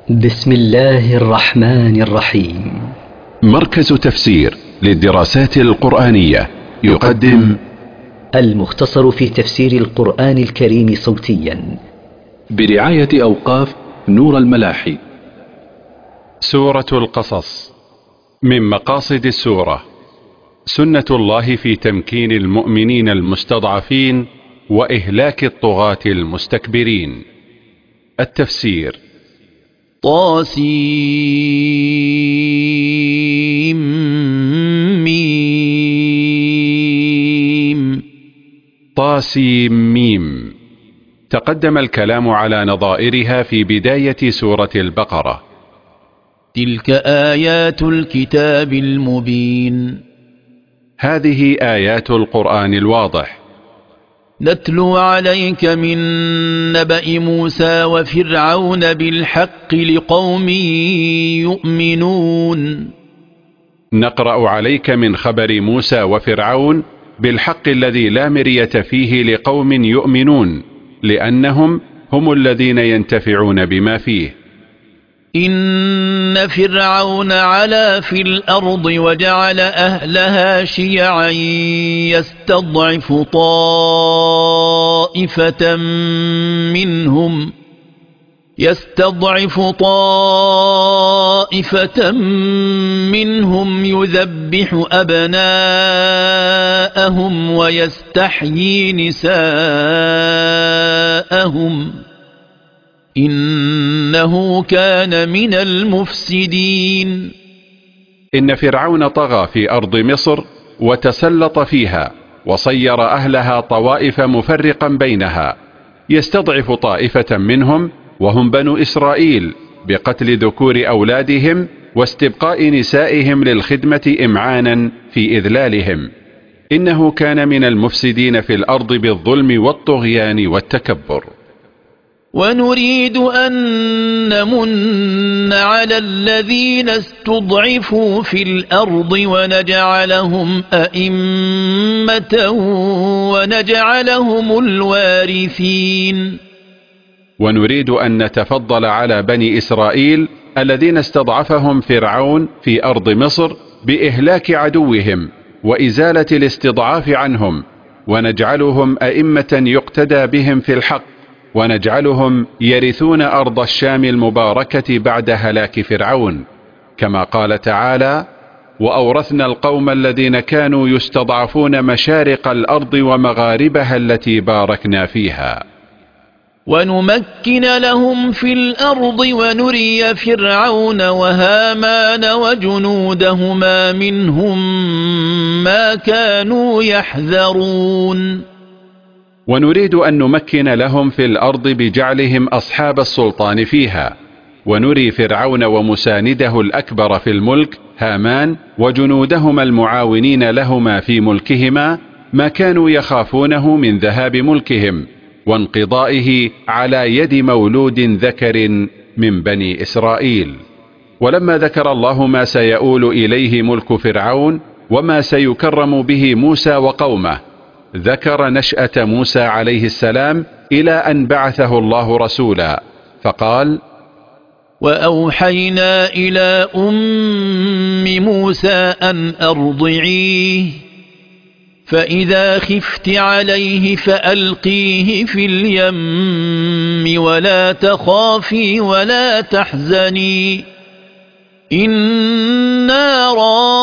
بسم الله الرحمن الرحيم. مركز تفسير للدراسات القرآنية يقدم المختصر في تفسير القرآن الكريم صوتيا برعاية أوقاف نور الملاحي. سورة القصص. من مقاصد السورة سنة الله في تمكين المؤمنين المستضعفين وإهلاك الطغاة المستكبرين. التفسير: طاسيم. طاسيم. تقدم الكلام على نظائرها في بداية سورة البقرة. تلك آيات الكتاب المبين. هذه آيات القرآن الواضح. نتلو عليك من نبأ موسى وفرعون بالحق لقوم يؤمنون. نقرأ عليك من خبر موسى وفرعون بالحق الذي لا مرية فيه لقوم يؤمنون، لأنهم هم الذين ينتفعون بما فيه. إن فرعون علا في الأرض وجعل أهلها شيعا يستضعف طائفة منهم يذبح أبناءهم ويستحيي نساءهم إنه كان من المفسدين. إن فرعون طغى في أرض مصر وتسلط فيها وصير أهلها طوائف مفرقا بينها، يستضعف طائفة منهم وهم بنو إسرائيل بقتل ذكور أولادهم واستبقاء نسائهم للخدمة إمعانا في إذلالهم. إنه كان من المفسدين في الأرض بالظلم والطغيان والتكبر. ونريد أن نمن على الذين استضعفوا في الأرض ونجعلهم أئمة ونجعلهم الوارثين. ونريد أن نتفضل على بني إسرائيل الذين استضعفهم فرعون في أرض مصر بإهلاك عدوهم وإزالة الاستضعاف عنهم، ونجعلهم أئمة يقتدى بهم في الحق، ونجعلهم يرثون أرض الشام المباركة بعد هلاك فرعون، كما قال تعالى: وأورثنا القوم الذين كانوا يستضعفون مشارق الأرض ومغاربها التي باركنا فيها. ونمكن لهم في الأرض ونري فرعون وهامان وجنودهما منهم ما كانوا يحذرون. ونريد أن نمكن لهم في الأرض بجعلهم أصحاب السلطان فيها، ونري فرعون ومسانده الأكبر في الملك هامان وجنودهما المعاونين لهما في ملكهما ما كانوا يخافونه من ذهاب ملكهم وانقضائه على يد مولود ذكر من بني إسرائيل. ولما ذكر الله ما سيؤول إليه ملك فرعون وما سيكرم به موسى وقومه، ذكر نشأة موسى عليه السلام إلى أن بعثه الله رسولا، فقال: وأوحينا إلى أم موسى أن أرضعيه فإذا خفت عليه فألقيه في اليم ولا تخافي ولا تحزني إنا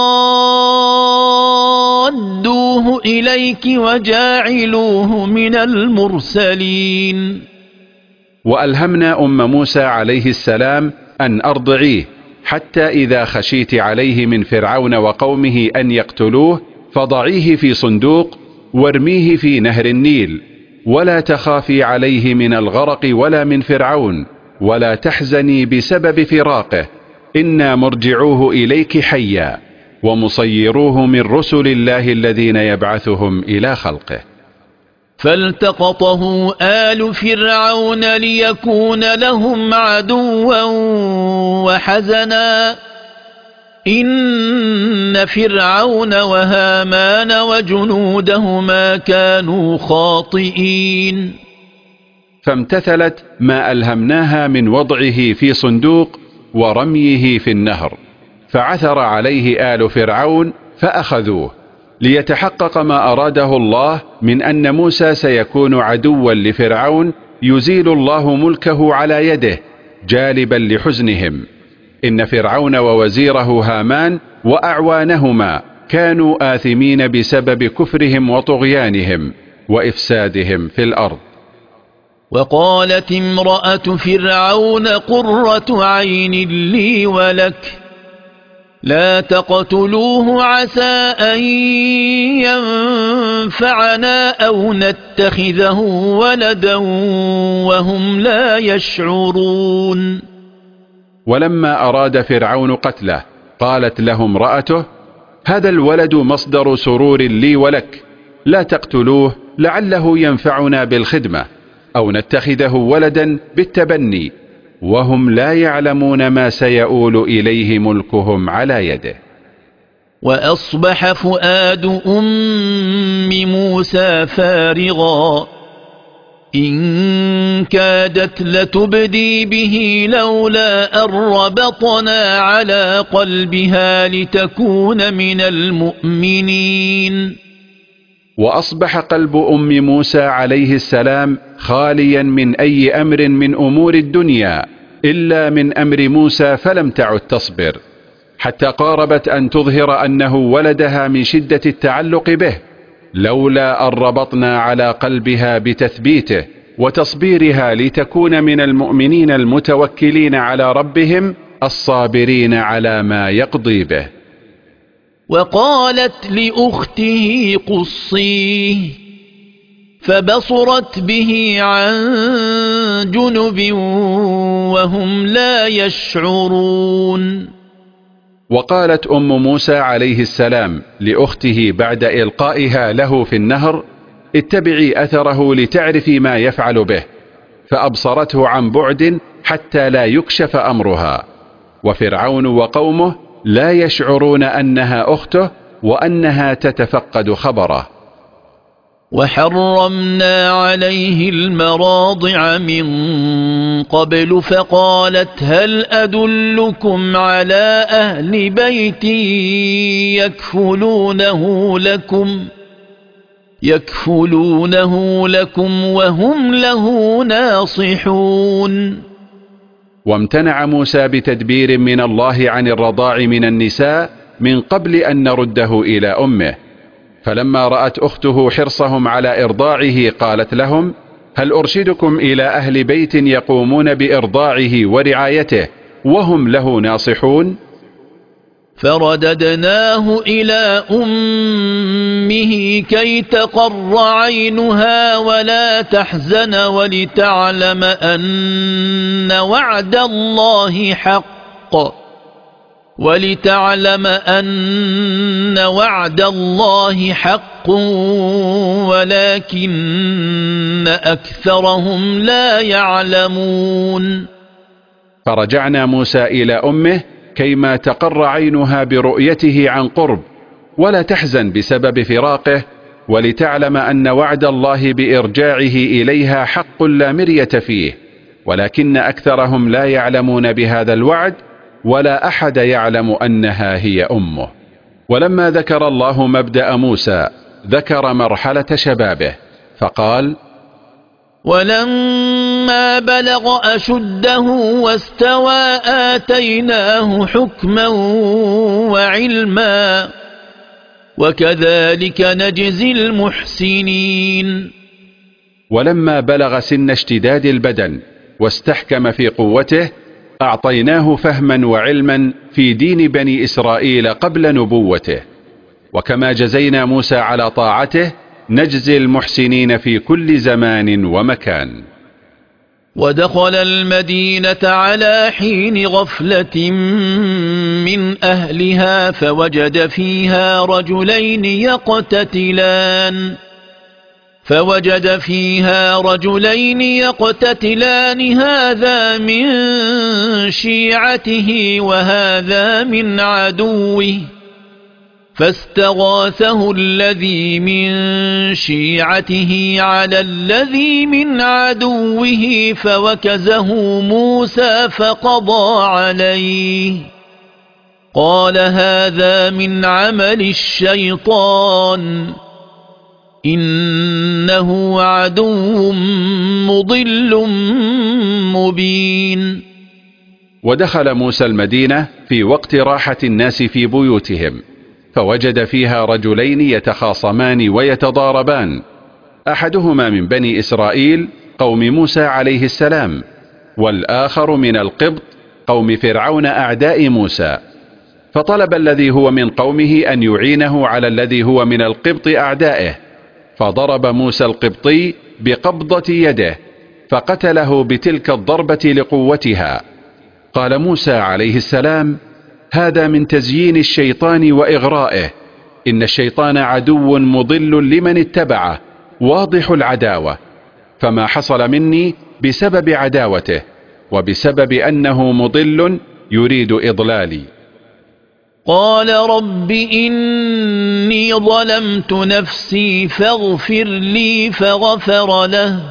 رادوه إليك وجاعلوه من المرسلين. وألهمنا أم موسى عليه السلام أن أرضعيه حتى إذا خشيت عليه من فرعون وقومه أن يقتلوه فضعيه في صندوق وارميه في نهر النيل، ولا تخافي عليه من الغرق ولا من فرعون، ولا تحزني بسبب فراقه، إنا مرجعوه إليك حيا ومصيروه من رسل الله الذين يبعثهم إلى خلقه. فالتقطه آل فرعون ليكون لهم عدوا وحزنا إن فرعون وهامان وجنودهما كانوا خاطئين. فامتثلت ما ألهمناها من وضعه في صندوق ورميه في النهر، فعثر عليه آل فرعون فأخذوه، ليتحقق ما أراده الله من أن موسى سيكون عدوا لفرعون يزيل الله ملكه على يده، جالبا لحزنهم. إن فرعون ووزيره هامان وأعوانهما كانوا آثمين بسبب كفرهم وطغيانهم وإفسادهم في الأرض. وقالت امرأة فرعون قرة عين لي ولك لا تقتلوه عسى أن ينفعنا أو نتخذه ولدا وهم لا يشعرون. ولما أراد فرعون قتله قالت له امرأته: هذا الولد مصدر سرور لي ولك، لا تقتلوه لعله ينفعنا بالخدمة أو نتخذه ولدا بالتبني، وهم لا يعلمون ما سيؤول إليه ملكهم على يده. وأصبح فؤاد أم موسى فارغا إن كادت لتبدي به لولا أن ربطنا على قلبها لتكون من المؤمنين. وأصبح قلب أم موسى عليه السلام خاليا من أي أمر من أمور الدنيا إلا من أمر موسى، فلم تعد تصبر حتى قاربت أن تظهر أنه ولدها من شدة التعلق به، لولا أن ربطنا على قلبها بتثبيته وتصبيرها لتكون من المؤمنين المتوكلين على ربهم الصابرين على ما يقضي به. وقالت لأخته قصيه فبصرت به عن جنب وهم لا يشعرون. وقالت أم موسى عليه السلام لأخته بعد إلقائها له في النهر: اتبعي أثره لتعرفي ما يفعل به، فأبصرته عن بعد حتى لا يكشف أمرها، وفرعون وقومه لا يشعرون أنها أخته وأنها تتفقد خبره. وحرمنا عليه المراضع من قبل فقالت هل أدلكم على أهل بيت يكفلونه لكم وهم له ناصحون. وامتنع موسى بتدبير من الله عن الرضاع من النساء من قبل أن نرده إلى أمه، فلما رأت أخته حرصهم على إرضاعه قالت لهم: هل أرشدكم إلى أهل بيت يقومون بإرضاعه ورعايته وهم له ناصحون؟ فرددناه إلى أمه كي تقر عينها ولا تحزن ولتعلم أن وعد الله حق ولكن أكثرهم لا يعلمون. فرجعنا موسى إلى أمه كيما تقر عينها برؤيته عن قرب ولا تحزن بسبب فراقه، ولتعلم أن وعد الله بإرجاعه إليها حق لا مرية فيه، ولكن أكثرهم لا يعلمون بهذا الوعد، ولا أحد يعلم أنها هي أمه. ولما ذكر الله مبدأ موسى ذكر مرحلة شبابه فقال: ولما بلغ أشده واستوى آتيناه حكما وعلما وكذلك نجزي المحسنين. ولما بلغ سن اشتداد البدن واستحكم في قوته أعطيناه فهما وعلما في دين بني إسرائيل قبل نبوته، وكما جزينا موسى على طاعته نجزي المحسنين في كل زمان ومكان. ودخل المدينة على حين غفلة من أهلها فوجد فيها رجلين يقتتلان هذا من شيعته وهذا من عدوه، فاستغاثه الذي من شيعته على الذي من عدوه فوكزه موسى فقضى عليه قال هذا من عمل الشيطان إنه عدو مضل مبين. ودخل موسى المدينة في وقت راحة الناس في بيوتهم، فوجد فيها رجلين يتخاصمان ويتضاربان، أحدهما من بني إسرائيل قوم موسى عليه السلام، والآخر من القبط قوم فرعون أعداء موسى. فطلب الذي هو من قومه أن يعينه على الذي هو من القبط أعدائه، فضرب موسى القبطي بقبضة يده فقتله بتلك الضربة لقوتها. قال موسى عليه السلام: هذا من تزيين الشيطان وإغرائه، إن الشيطان عدو مضل لمن اتبعه واضح العداوة، فما حصل مني بسبب عداوته وبسبب أنه مضل يريد إضلالي. قال رب إني ظلمت نفسي فاغفر لي فغفر له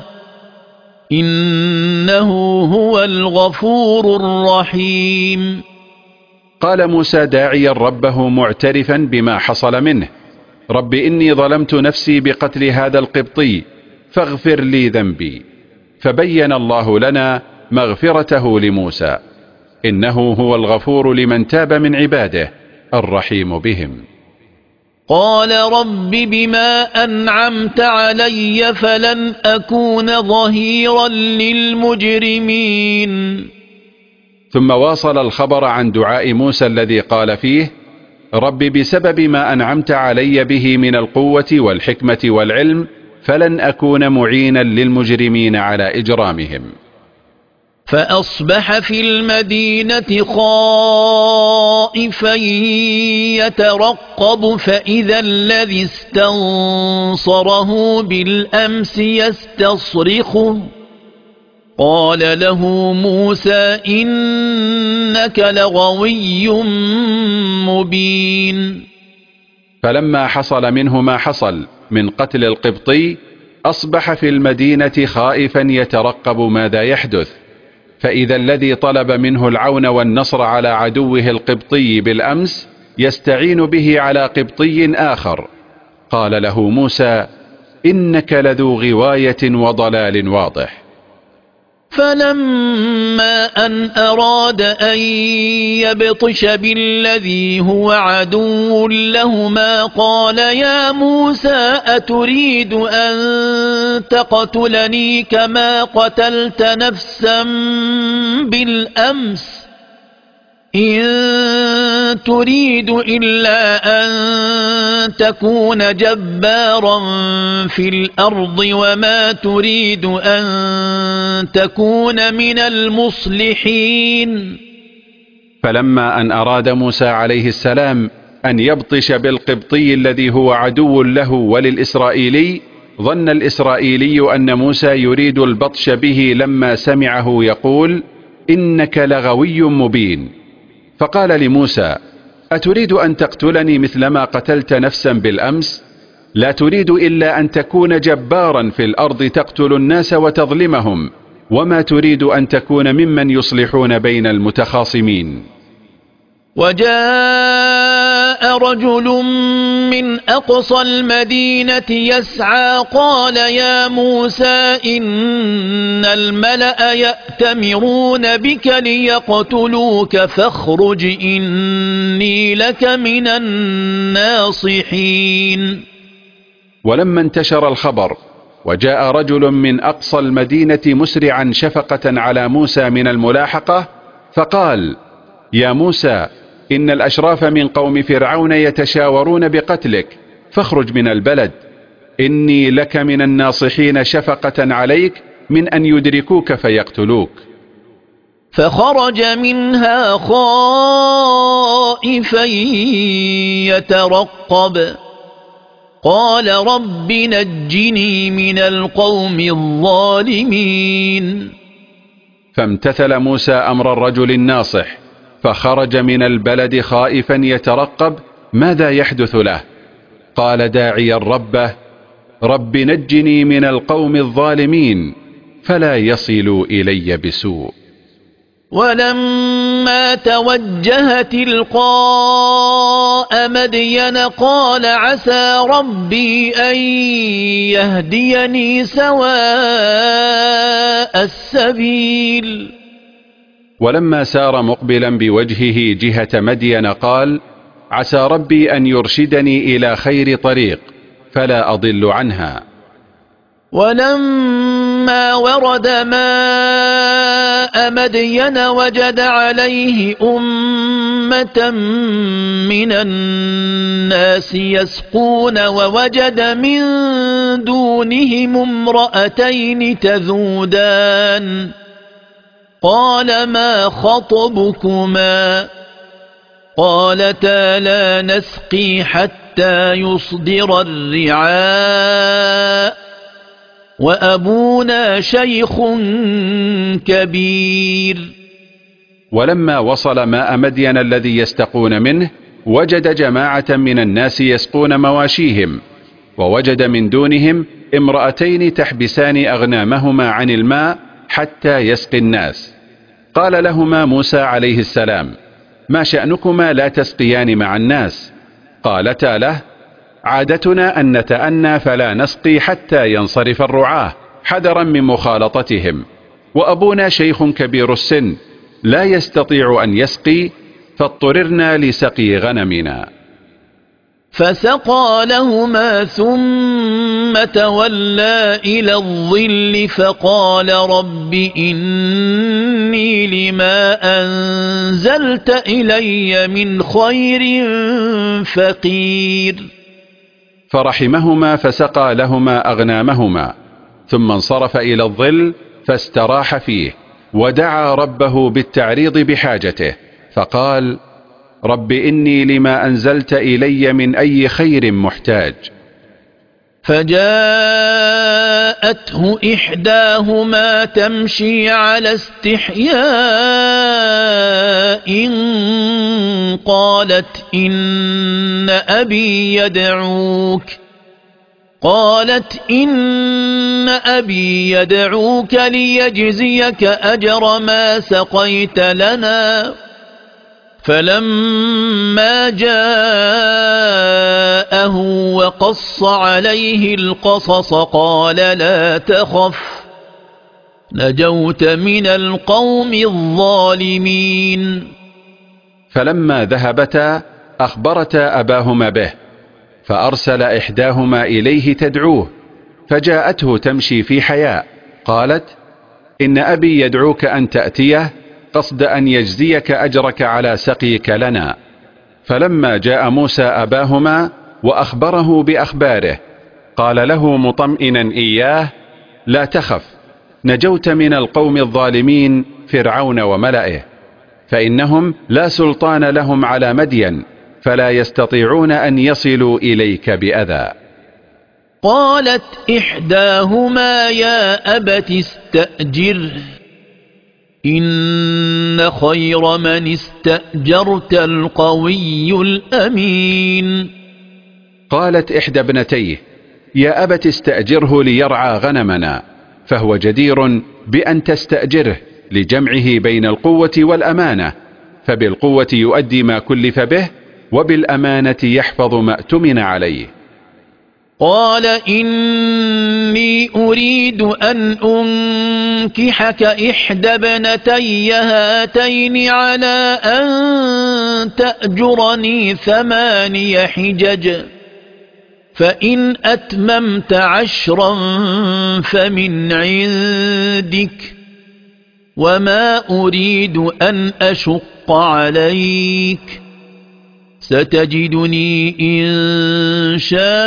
إنه هو الغفور الرحيم. قال موسى داعيا ربه معترفا بما حصل منه: رب إني ظلمت نفسي بقتل هذا القبطي فاغفر لي ذنبي. فبين الله لنا مغفرته لموسى، إنه هو الغفور لمن تاب من عباده الرحيم بهم. قال رب بما أنعمت علي فلن أكون ظهيرا للمجرمين. ثم واصل الخبر عن دعاء موسى الذي قال فيه: رب بسبب ما أنعمت علي به من القوة والحكمة والعلم فلن أكون معينا للمجرمين على إجرامهم. فأصبح في المدينة خائفا يترقب فإذا الذي استنصره بالأمس يستصرخه قال له موسى إنك لغوي مبين. فلما حصل منه ما حصل من قتل القبطي أصبح في المدينة خائفا يترقب ماذا يحدث، فإذا الذي طلب منه العون والنصر على عدوه القبطي بالأمس يستعين به على قبطي آخر. قال له موسى: إنك لذو غواية وضلال واضح. فلما أن أراد أن يبطش بالذي هو عدو لهما قال يا موسى أتريد أن تقتلني كما قتلت نفسا بالأمس إن تريد إلا أن تكون جبارا في الأرض وما تريد أن تكون من المصلحين. فلما أن أراد موسى عليه السلام أن يبطش بالقبطي الذي هو عدو له وللإسرائيلي، ظن الإسرائيلي أن موسى يريد البطش به لما سمعه يقول: إنك لغوي مبين. فقال لموسى: أتريد أن تقتلني مثلما قتلت نفسا بالأمس؟ لا تريد إلا أن تكون جبارا في الأرض تقتل الناس وتظلمهم، وما تريد أن تكون ممن يصلحون بين المتخاصمين. وجاء رجل من أقصى المدينة يسعى قال يا موسى إن الملأ يأتمرون بك ليقتلوك فاخرج إني لك من الناصحين. ولما انتشر الخبر وجاء رجل من أقصى المدينة مسرعا شفقة على موسى من الملاحقة، فقال: يا موسى إن الأشراف من قوم فرعون يتشاورون بقتلك فاخرج من البلد، إني لك من الناصحين شفقة عليك من أن يدركوك فيقتلوك. فخرج منها خائفا يترقب قال رب نجني من القوم الظالمين. فامتثل موسى أمر الرجل الناصح، فخرج من البلد خائفا يترقب ماذا يحدث له؟ قال داعيا ربه: رب نجني من القوم الظالمين فلا يصلوا إلي بسوء. ولما توجه تلقاء مدين قال عسى ربي أن يهديني سواء السبيل. ولما سار مقبلا بوجهه جهة مدين قال: عسى ربي أن يرشدني إلى خير طريق فلا أضل عنها. ولما ورد ماء مدين وجد عليه أمة من الناس يسقون ووجد من دونهم امرأتين تذودان قال ما خطبكما قالتا لا نسقي حتى يصدر الرعاء وأبونا شيخ كبير. ولما وصل ماء مدين الذي يستقون منه وجد جماعة من الناس يسقون مواشيهم، ووجد من دونهم امرأتين تحبسان أغنامهما عن الماء حتى يسقي الناس. قال لهما موسى عليه السلام: ما شأنكما لا تسقيان مع الناس؟ قالتا له: عادتنا أن نتأنى فلا نسقي حتى ينصرف الرعاة حذرا من مخالطتهم، وأبونا شيخ كبير السن لا يستطيع أن يسقي فاضطررنا لسقي غنمنا. فسقى لهما ثم تولى إلى الظل فقال رب إني لما أنزلت إلي من خير فقير. فرحمهما فسقى لهما أغنامهما، ثم انصرف إلى الظل فاستراح فيه، ودعا ربه بالتعريض بحاجته فقال: رب إني لما أنزلت إلي من أي خير محتاج. فجاءته إحداهما تمشي على استحياء قالت إن أبي يدعوك ليجزيك أجر ما سقيت لنا. فلما جاءه وقص عليه القصص قال لا تخف نجوت من القوم الظالمين. فلما ذهبتا أخبرتا أباهما به، فأرسل إحداهما إليه تدعوه، فجاءته تمشي في حياء قالت: إن أبي يدعوك أن تأتيه قصد أن يجزيك أجرك على سقيك لنا. فلما جاء موسى أباهما وأخبره بأخباره قال له مطمئنا إياه: لا تخف نجوت من القوم الظالمين فرعون وملئه، فإنهم لا سلطان لهم على مدين فلا يستطيعون أن يصلوا إليك بأذى. قالت إحداهما يا أبت استأجره إن خير من استأجرت القوي الأمين. قالت إحدى ابنتيه: يا أبت استأجره ليرعى غنمنا، فهو جدير بأن تستأجره لجمعه بين القوة والأمانة، فبالقوة يؤدي ما كلف به، وبالأمانة يحفظ ما اؤتمن عليه. قال إني أريد أن أنكحك إحدى ابنتي هاتين على أن تأجرني 8 حجج، فإن أتممت 10 فمن عندك، وما أريد أن أشق عليك، ستجدني إن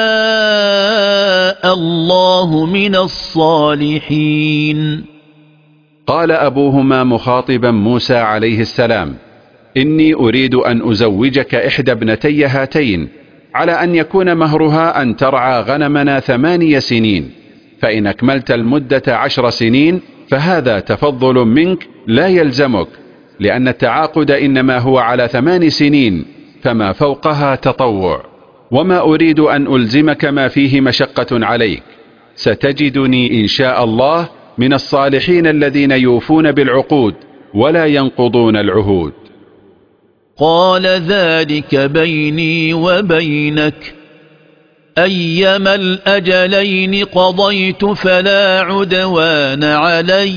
شاء الله من الصالحين. قال أبوهما مخاطبا موسى عليه السلام: إني أريد أن أزوجك إحدى ابنتي هاتين على أن يكون مهرها أن ترعى غنمنا 8 سنين، فإن أكملت المدة 10 سنين فهذا تفضل منك لا يلزمك، لأن التعاقد إنما هو على 8 سنين، فما فوقها تطوع، وما أريد أن ألزمك ما فيه مشقة عليك، ستجدني إن شاء الله من الصالحين الذين يوفون بالعقود ولا ينقضون العهود. قال ذلك بيني وبينك، أيما الأجلين قضيت فلا عدوان علي،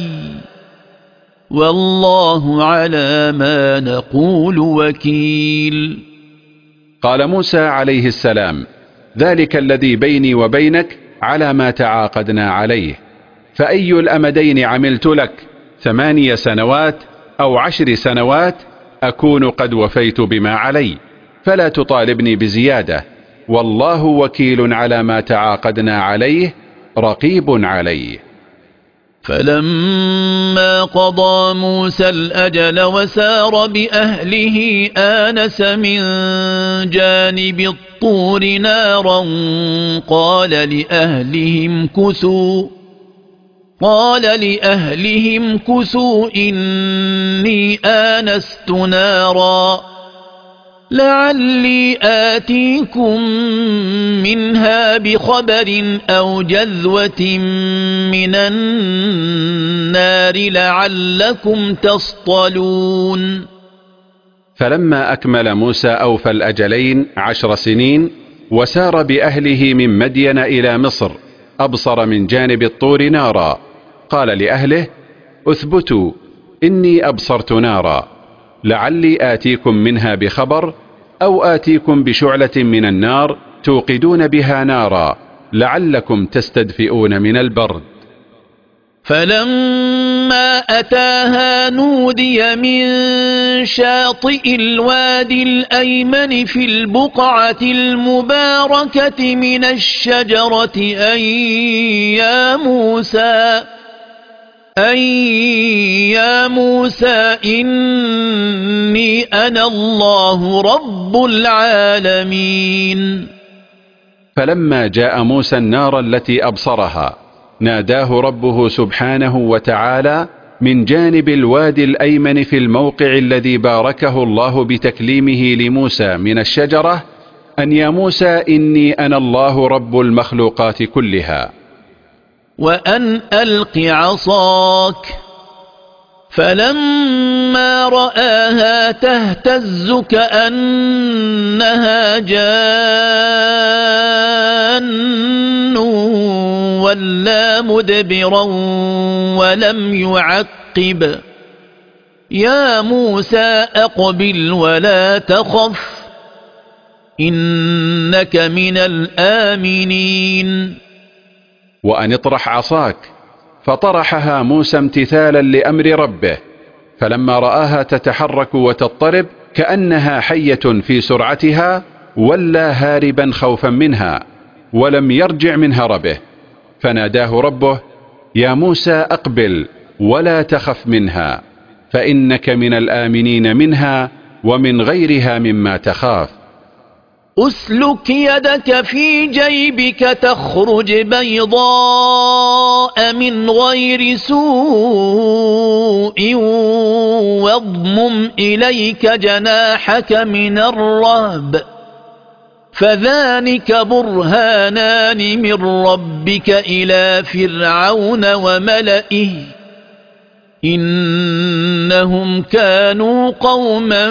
والله على ما نقول وكيل. قال موسى عليه السلام: ذلك الذي بيني وبينك على ما تعاقدنا عليه، فأي الأمدين عملت لك 8 سنوات أو 10 سنوات أكون قد وفيت بما علي، فلا تطالبني بزيادة، والله وكيل على ما تعاقدنا عليه رقيب عليه. فلما قضى موسى الأجل وسار بأهله آنس من جانب الطور نارا قال لأهلهم كثوا إني آنست نارا لعلي آتيكم منها بخبر أو جذوة من النار لعلكم تصطلون. فلما أكمل موسى أوفى الأجلين 10 سنين وسار بأهله من مدين إلى مصر، أبصر من جانب الطور نارا، قال لأهله: اثبتوا إني أبصرت نارا لعلي آتيكم منها بخبر أو آتيكم بشعلة من النار توقدون بها نارا لعلكم تستدفئون من البرد. فلما أتاها نودي من شاطئ الوادي الأيمن في البقعة المباركة من الشجرة أن يا موسى إني أنا الله رب العالمين. فلما جاء موسى النار التي أبصرها ناداه ربه سبحانه وتعالى من جانب الوادي الأيمن في الموقع الذي باركه الله بتكليمه لموسى من الشجرة أن يا موسى إني أنا الله رب المخلوقات كلها، وأن ألق عصاك. فلما رآها تهتز كأنها جان ولا مدبرا ولم يعقب. يا موسى أقبل ولا تخف إنك من الآمنين. وأن اطرح عصاك، فطرحها موسى امتثالا لأمر ربه، فلما رآها تتحرك وتضطرب كأنها حية في سرعتها ولا هاربا خوفا منها ولم يرجع من هربه، فناداه ربه: يا موسى أقبل ولا تخف منها فإنك من الآمنين منها ومن غيرها مما تخاف. أسلك يدك في جيبك تخرج بيضاء من غير سوء واضمم إليك جناحك من الرهب فذلك برهانان من ربك إلى فرعون وملئه إنهم كانوا قوما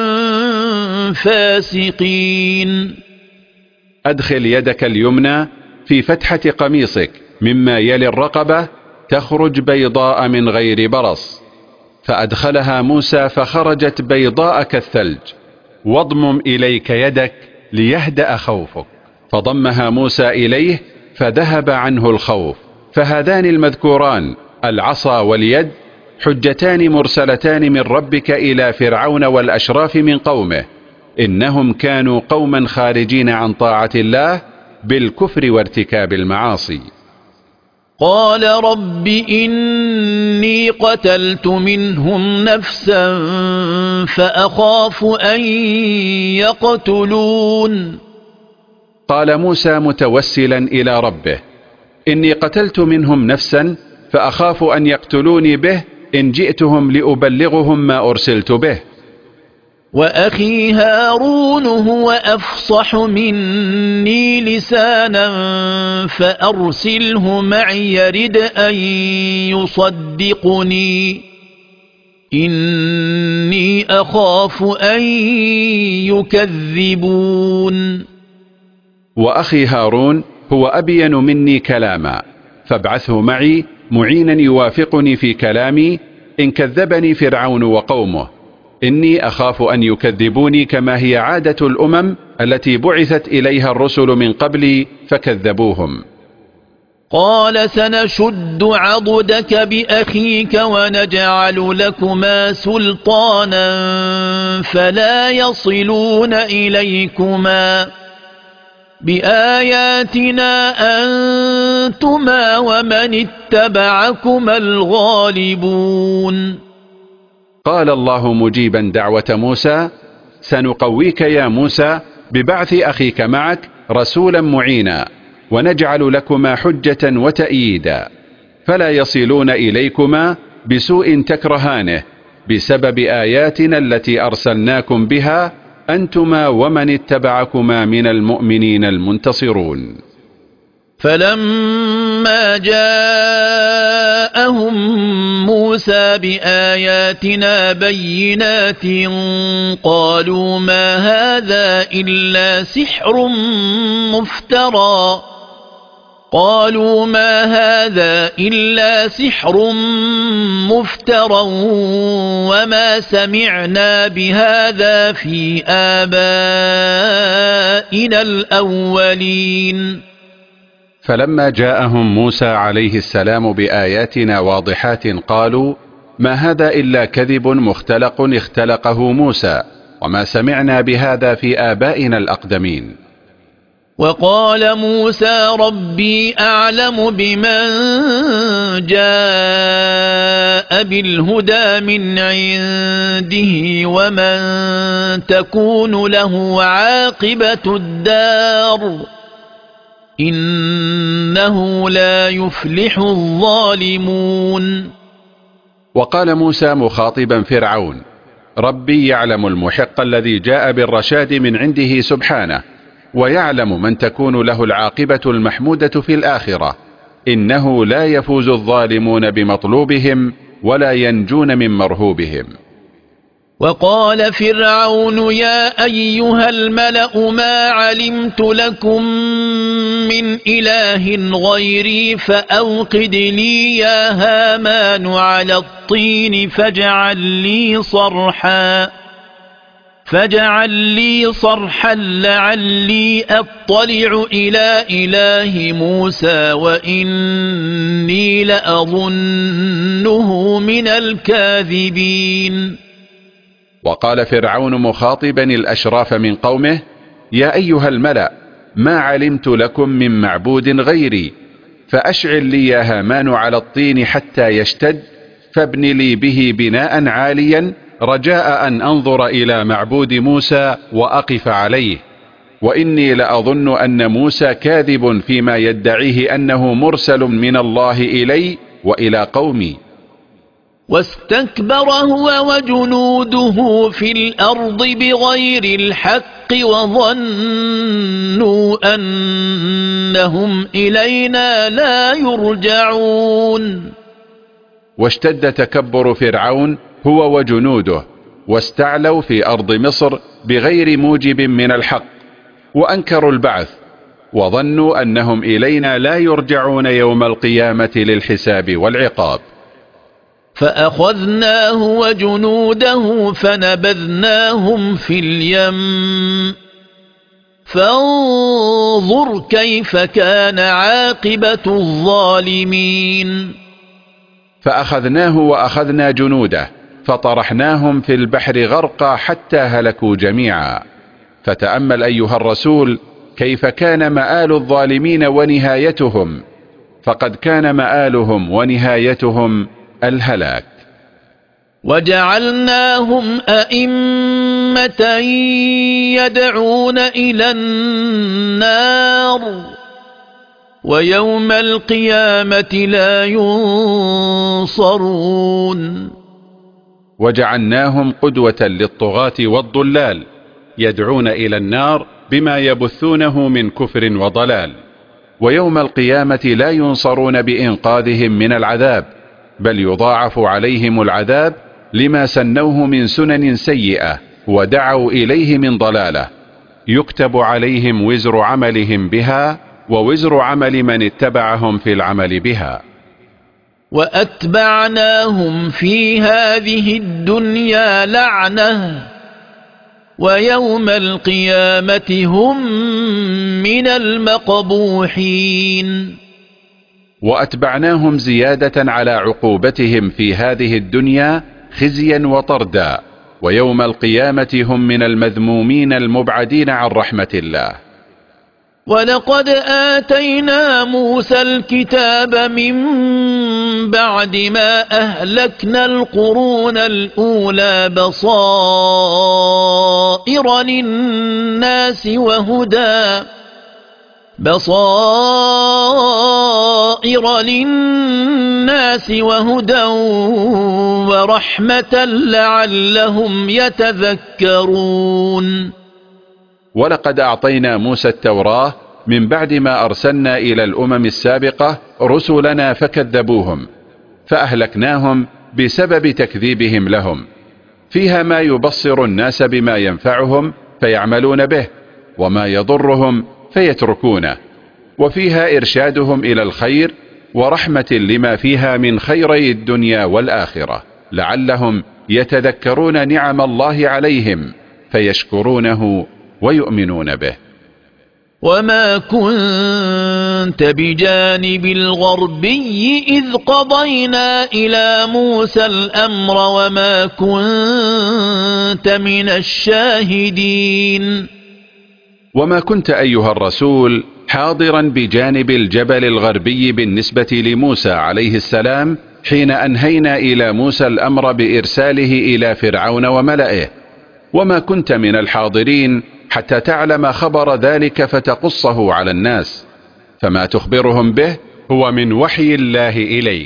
فاسقين. أدخل يدك اليمنى في فتحة قميصك مما يلي الرقبة تخرج بيضاء من غير برص، فأدخلها موسى فخرجت بيضاء كالثلج. واضمم إليك يدك ليهدأ خوفك، فضمها موسى إليه فذهب عنه الخوف. فهذان المذكوران العصا واليد حجتان مرسلتان من ربك إلى فرعون والأشراف من قومه، إنهم كانوا قوما خارجين عن طاعة الله بالكفر وارتكاب المعاصي. قال رب إني قتلت منهم نفسا فأخاف أن يقتلون. قال موسى متوسلا إلى ربه: إني قتلت منهم نفسا فأخاف أن يقتلوني به إن جئتهم لأبلغهم ما أرسلت به. وأخي هارون هو أفصح مني لسانا فأرسله معي يرد أن يصدقني إني أخاف أن يكذبون. وأخي هارون هو أبين مني كلاما فابعثه معي معينا يوافقني في كلامي إن كذبني فرعون وقومه إني أخاف أن يكذبوني كما هي عادة الأمم التي بعثت إليها الرسل من قبلي فكذبوهم. قال سنشد عضدك بأخيك ونجعل لكما سلطانا فلا يصلون إليكما بآياتنا أنتما ومن اتبعكما الغالبون. قال الله مجيبا دعوة موسى سنقويك يا موسى ببعث أخيك معك رسولا معينا ونجعل لكما حجة وتأييدا فلا يصلون إليكما بسوء تكرهانه بسبب آياتنا التي أرسلناكم بها أنتما ومن اتبعكما من المؤمنين المنتصرون. فلما جاءهم موسى بآياتنا بينات قالوا ما هذا إلا سحر مفترى وما سمعنا بهذا في آبائنا الأولين. فلما جاءهم موسى عليه السلام بآياتنا واضحات قالوا ما هذا إلا كذب مختلق اختلقه موسى وما سمعنا بهذا في آبائنا الأقدمين. وقال موسى ربي أعلم بمن جاء بالهدى من عنده ومن تكون له عاقبة الدار إنه لا يفلح الظالمون. وقال موسى مخاطبا فرعون ربي يعلم المحق الذي جاء بالرشاد من عنده سبحانه ويعلم من تكون له العاقبة المحمودة في الآخرة إنه لا يفوز الظالمون بمطلوبهم ولا ينجون من مرهوبهم. وقال فرعون يا أيها الملأ ما علمت لكم من إله غيري فأوقد لي يا هامان على الطين فاجعل لي صرحا لعلي أطلع إلى إله موسى وإني لأظنه من الكاذبين. وقال فرعون مخاطبا الأشراف من قومه يا أيها الملأ ما علمت لكم من معبود غيري فأشعل لي يا هامان على الطين حتى يشتد فابن لي به بناء عاليا رجاء أن أنظر إلى معبود موسى وأقف عليه وإني لأظن أن موسى كاذب فيما يدعيه أنه مرسل من الله إلي وإلى قومي. واستكبر هو وجنوده في الأرض بغير الحق وظنوا أنهم إلينا لا يرجعون. واشتد تكبر فرعون هو وجنوده واستعلوا في أرض مصر بغير موجب من الحق وأنكروا البعث وظنوا أنهم إلينا لا يرجعون يوم القيامة للحساب والعقاب. فأخذناه وجنوده فنبذناهم في اليم فانظر كيف كان عاقبة الظالمين. فأخذناه وأخذنا جنوده فطرحناهم في البحر غرقا حتى هلكوا جميعا. فتأمل أيها الرسول كيف كان مآل الظالمين ونهايتهم فقد كان مآلهم ونهايتهم الهلاك. وجعلناهم أئمة يدعون إلى النار ويوم القيامة لا ينصرون. وجعلناهم قدوة للطغاة والضلال يدعون إلى النار بما يبثونه من كفر وضلال. ويوم القيامة لا ينصرون بإنقاذهم من العذاب، بل يضاعف عليهم العذاب لما سنوه من سنن سيئة ودعوا إليه من ضلالة، يكتب عليهم وزر عملهم بها ووزر عمل من اتبعهم في العمل بها. وأتبعناهم في هذه الدنيا لعنة ويوم القيامة هم من المقبوحين. وأتبعناهم زيادة على عقوبتهم في هذه الدنيا خزيا وطردا، ويوم القيامة هم من المذمومين المبعدين عن رحمة الله. ولقد آتينا موسى الكتاب من بعد ما أهلكنا القرون الأولى بصائر للناس وهدى ورحمة لعلهم يتذكرون. ولقد أعطينا موسى التوراة من بعد ما أرسلنا إلى الأمم السابقة رسلنا فكذبوهم، فأهلكناهم بسبب تكذيبهم لهم. فيها ما يبصر الناس بما ينفعهم فيعملون به، وما يضرهم فيتركونه، وفيها إرشادهم إلى الخير ورحمة لما فيها من خيري الدنيا والآخرة، لعلهم يتذكرون نعم الله عليهم فيشكرونه ويؤمنون به. وما كنت بجانب الغربي إذ قضينا إلى موسى الأمر وما كنت من الشاهدين. وما كنت أيها الرسول حاضرا بجانب الجبل الغربي بالنسبة لموسى عليه السلام حين أنهينا إلى موسى الأمر بإرساله إلى فرعون وملئه، وما كنت من الحاضرين حتى تعلم خبر ذلك فتقصه على الناس، فما تخبرهم به هو من وحي الله إليك.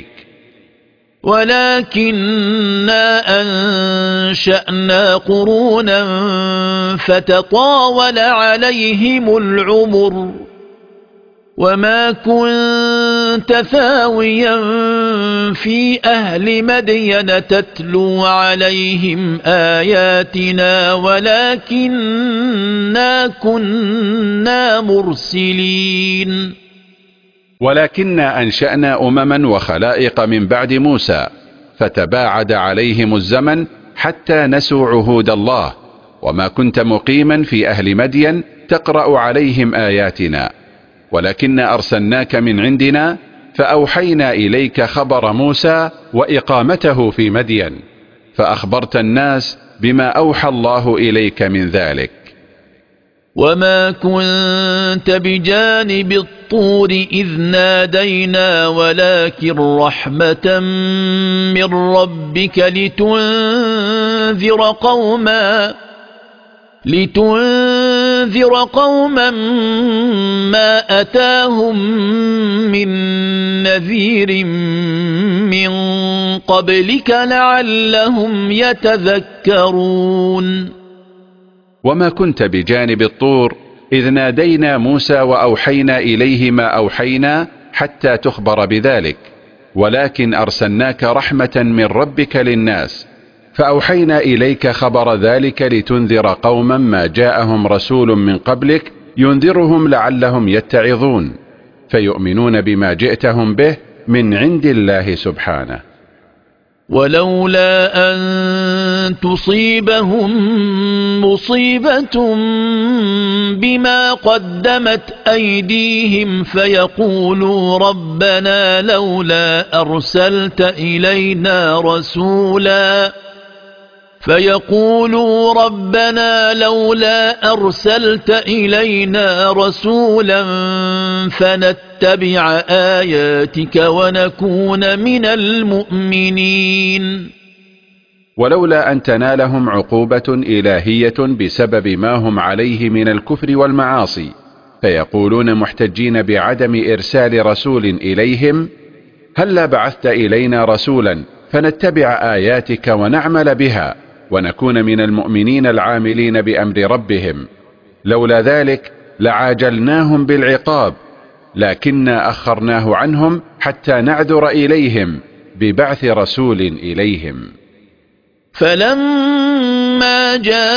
ولكننا أنشأنا قرونا فتطاول عليهم العمر وما كنت ثاويا في أهل مدين تتلو عليهم آياتنا ولكننا كنا مرسلين. ولكننا أنشأنا أمما وخلائق من بعد موسى فتباعد عليهم الزمن حتى نسوا عهود الله، وما كنت مقيما في أهل مدين تقرأ عليهم آياتنا، ولكن أرسلناك من عندنا فأوحينا إليك خبر موسى وإقامته في مدين، فأخبرت الناس بما أوحى الله إليك من ذلك. وما كنت بجانب الطور إذ نادينا ولكن رحمة من ربك لتنذر قوما ما أتاهم من نذير من قبلك لعلهم يتذكرون. وما كنت بجانب الطور إذ نادينا موسى وأوحينا إليه ما أوحينا حتى تخبر بذلك، ولكن أرسلناك رحمة من ربك للناس، فأوحينا إليك خبر ذلك لتنذر قوما ما جاءهم رسول من قبلك ينذرهم لعلهم يتعظون فيؤمنون بما جئتهم به من عند الله سبحانه. ولولا أن تصيبهم مصيبة بما قدمت أيديهم فيقولوا ربنا لولا أرسلت إلينا رسولا فنتبع آياتك ونكون من المؤمنين. ولولا أن تنالهم عقوبة إلهية بسبب ما هم عليه من الكفر والمعاصي، فيقولون محتجين بعدم إرسال رسول إليهم هلا بعثت إلينا رسولا فنتبع آياتك ونعمل بها ونكون من المؤمنين العاملين بأمر ربهم. لولا ذلك لعاجلناهم بالعقاب، لكننا أخرناه عنهم حتى نعذر إليهم ببعث رسول إليهم. فلما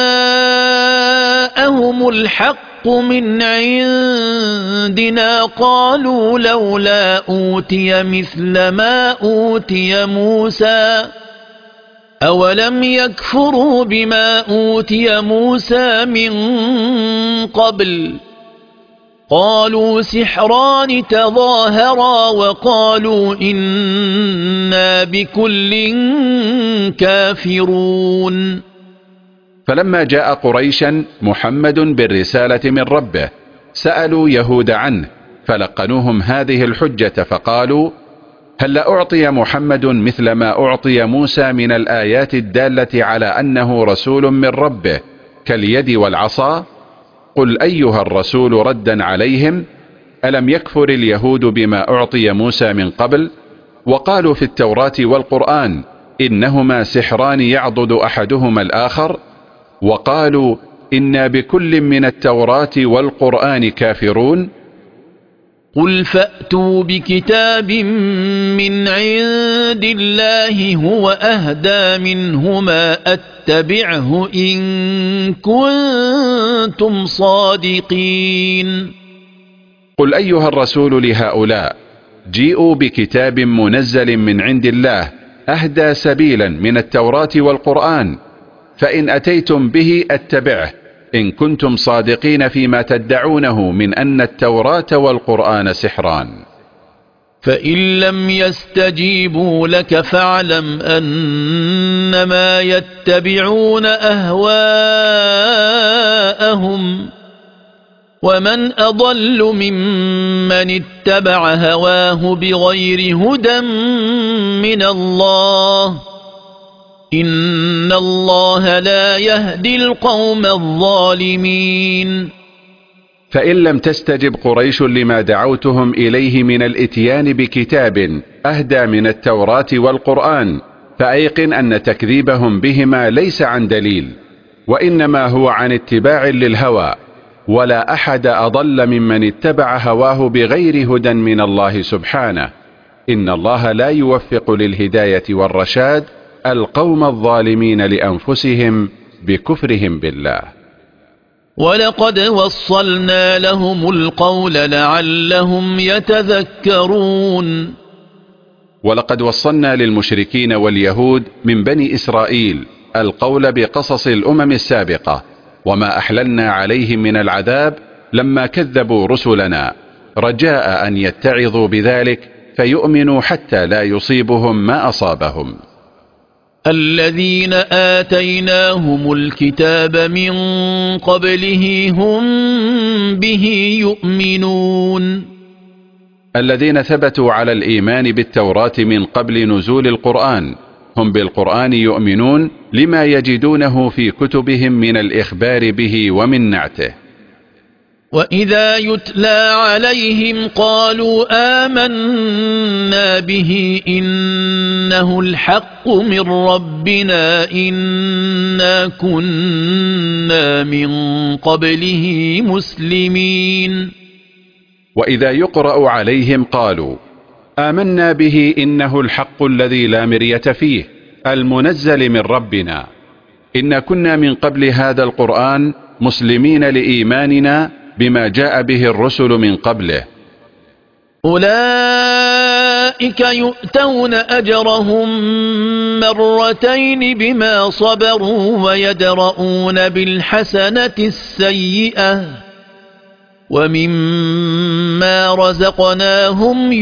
جاءهم الحق من عندنا قالوا لولا أوتي مثل ما أوتي موسى أولم يكفروا بما أوتي موسى من قبل قالوا سحران تظاهرا وقالوا إنا بكل كافرون. فلما جاء قريشا محمد بالرسالة من ربه سألوا يهود عنه فلقنوهم هذه الحجة فقالوا هل أعطي محمد مثل ما أعطي موسى من الآيات الدالة على أنه رسول من ربه كاليد والعصا؟ قل أيها الرسول ردا عليهم ألم يكفر اليهود بما أعطي موسى من قبل وقالوا في التوراة والقرآن إنهما سحران يعضد أحدهما الآخر وقالوا إنا بكل من التوراة والقرآن كافرون؟ قل فأتوا بكتاب من عند الله هو أهدى منهما أتبعه إن كنتم صادقين. قل أيها الرسول لهؤلاء جيئوا بكتاب منزل من عند الله أهدى سبيلا من التوراة والقرآن، فإن أتيتم به أتبعه إن كنتم صادقين فيما تدعونه من أن التوراة والقرآن سحران. فإن لم يستجيبوا لك فاعلم أنما يتبعون أهواءهم ومن أضل ممن اتبع هواه بغير هدى من الله إن الله لا يهدي القوم الظالمين. فإن لم تستجب قريش لما دعوتهم إليه من الإتيان بكتاب أهدى من التوراة والقرآن فأيقن أن تكذيبهم بهما ليس عن دليل وإنما هو عن اتباع للهوى، ولا أحد أضل ممن اتبع هواه بغير هدى من الله سبحانه. إن الله لا يوفق للهداية والرشاد القوم الظالمين لأنفسهم بكفرهم بالله. ولقد وصلنا لهم القول لعلهم يتذكرون. ولقد وصلنا للمشركين واليهود من بني إسرائيل القول بقصص الأمم السابقة وما أحللنا عليهم من العذاب لما كذبوا رسلنا، رجاء أن يتعظوا بذلك فيؤمنوا حتى لا يصيبهم ما أصابهم. الذين آتيناهم الكتاب من قبله هم به يؤمنون. الذين ثبتوا على الإيمان بالتوراة من قبل نزول القرآن هم بالقرآن يؤمنون لما يجدونه في كتبهم من الإخبار به ومن نعته. وإذا يتلى عليهم قالوا آمنا به إنه الحق من ربنا إنا كنا من قبله مسلمين. وإذا يقرأ عليهم قالوا آمنا به إنه الحق الذي لا مرية فيه المنزل من ربنا إنا كنا من قبل هذا القرآن مسلمين لإيماننا بما جاء به الرسل من قبله. أولئك يؤتون أجرهم مرتين بما صبروا ويدرؤون بالحسنة السيئة ومما رزقناهم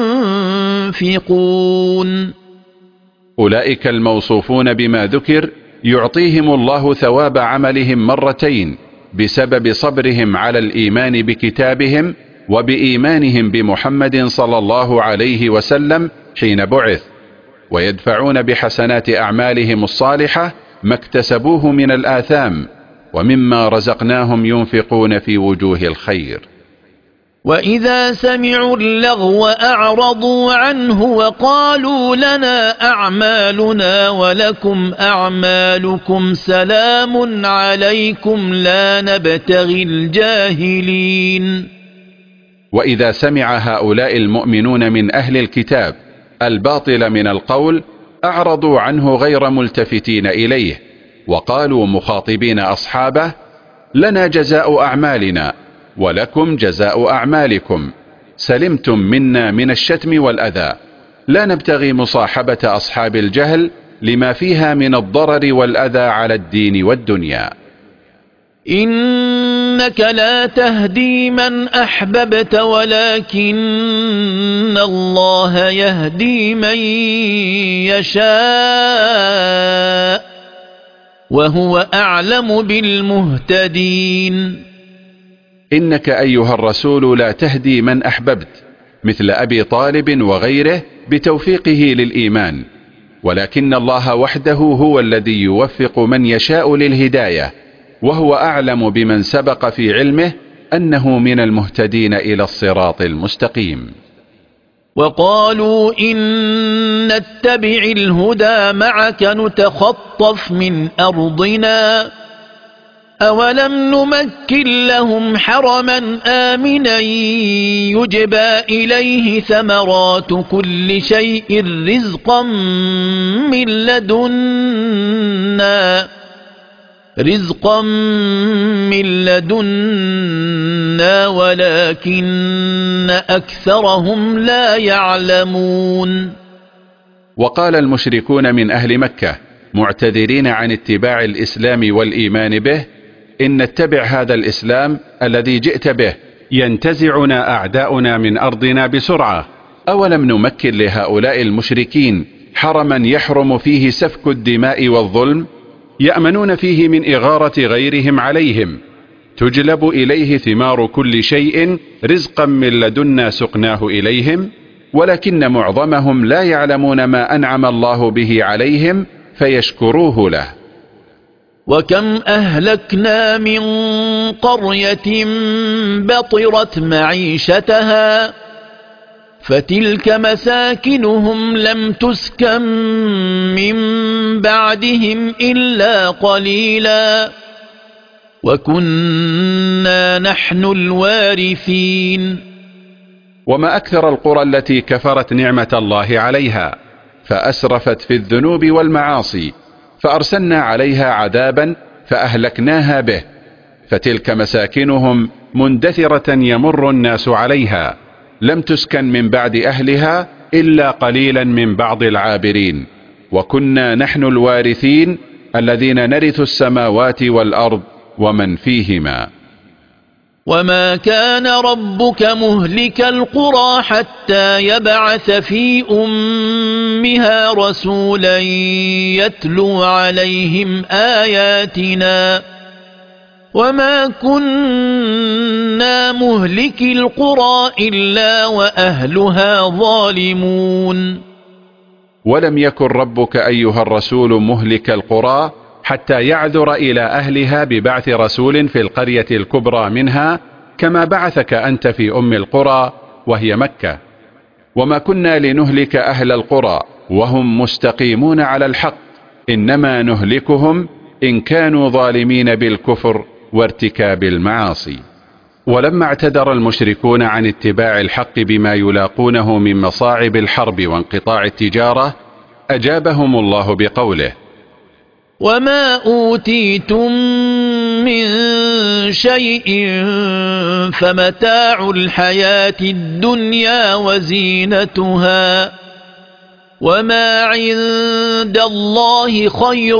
ينفقون. أولئك الموصوفون بما ذكر يعطيهم الله ثواب عملهم مرتين بسبب صبرهم على الإيمان بكتابهم وبإيمانهم بمحمد صلى الله عليه وسلم حين بعث، ويدفعون بحسنات أعمالهم الصالحة ما اكتسبوه من الآثام ومما رزقناهم ينفقون في وجوه الخير. وإذا سمعوا اللغو أعرضوا عنه وقالوا لنا أعمالنا ولكم أعمالكم سلام عليكم لا نبتغي الجاهلين. وإذا سمع هؤلاء المؤمنون من أهل الكتاب الباطل من القول أعرضوا عنه غير ملتفتين إليه، وقالوا مخاطبين أصحابه: لنا جزاء أعمالنا ولكم جزاء أعمالكم، سلمتم منا من الشتم والأذى، لا نبتغي مصاحبة أصحاب الجهل لما فيها من الضرر والأذى على الدين والدنيا. إنك لا تهدي من أحببت ولكن الله يهدي من يشاء وهو أعلم بالمهتدين. إنك أيها الرسول لا تهدي من أحببت مثل أبي طالب وغيره بتوفيقه للإيمان، ولكن الله وحده هو الذي يوفق من يشاء للهداية، وهو أعلم بمن سبق في علمه أنه من المهتدين إلى الصراط المستقيم. وقالوا إن نتبع الهدى معك نتخطف من أرضنا أولم نمكن لهم حرما آمنا يجبى إليه ثمرات كل شيء رزقا من لدنا ولكن أكثرهم لا يعلمون. وقال المشركون من أهل مكة معتذرين عن اتباع الإسلام والإيمان به: إن نتبع هذا الإسلام الذي جئت به ينتزعنا أعداؤنا من أرضنا بسرعة، أولم نمكن لهؤلاء المشركين حرما يحرم فيه سفك الدماء والظلم، يأمنون فيه من إغارة غيرهم عليهم، تجلب إليه ثمار كل شيء رزقا من لدنا سقناه إليهم، ولكن معظمهم لا يعلمون ما أنعم الله به عليهم فيشكروه له. وكم أهلكنا من قرية بطرت معيشتها فتلك مساكنهم لم تسكن من بعدهم إلا قليلا وكنا نحن الوارثين. وما أكثر القرى التي كفرت نعمة الله عليها فأسرفت في الذنوب والمعاصي، فأرسلنا عليها عذابا فأهلكناها به، فتلك مساكنهم مندثرة يمر الناس عليها، لم تسكن من بعد أهلها إلا قليلا من بعض العابرين، وكنا نحن الوارثين الذين نرث السماوات والأرض ومن فيهما. وما كان ربك مهلك القرى حتى يبعث في أمها رسولا يتلو عليهم آياتنا وما كنا مهلك القرى إلا وأهلها ظالمون. ولم يكن ربك أيها الرسول مهلك القرى حتى يعذر إلى أهلها ببعث رسول في القرية الكبرى منها كما بعثك أنت في أم القرى وهي مكة. وما كنا لنهلك أهل القرى وهم مستقيمون على الحق، إنما نهلكهم إن كانوا ظالمين بالكفر وارتكاب المعاصي. ولما اعتذر المشركون عن اتباع الحق بما يلاقونه من مصاعب الحرب وانقطاع التجارة، أجابهم الله بقوله: وما أوتيتم من شيء فمتاع الحياة الدنيا وزينتها وما عند الله خير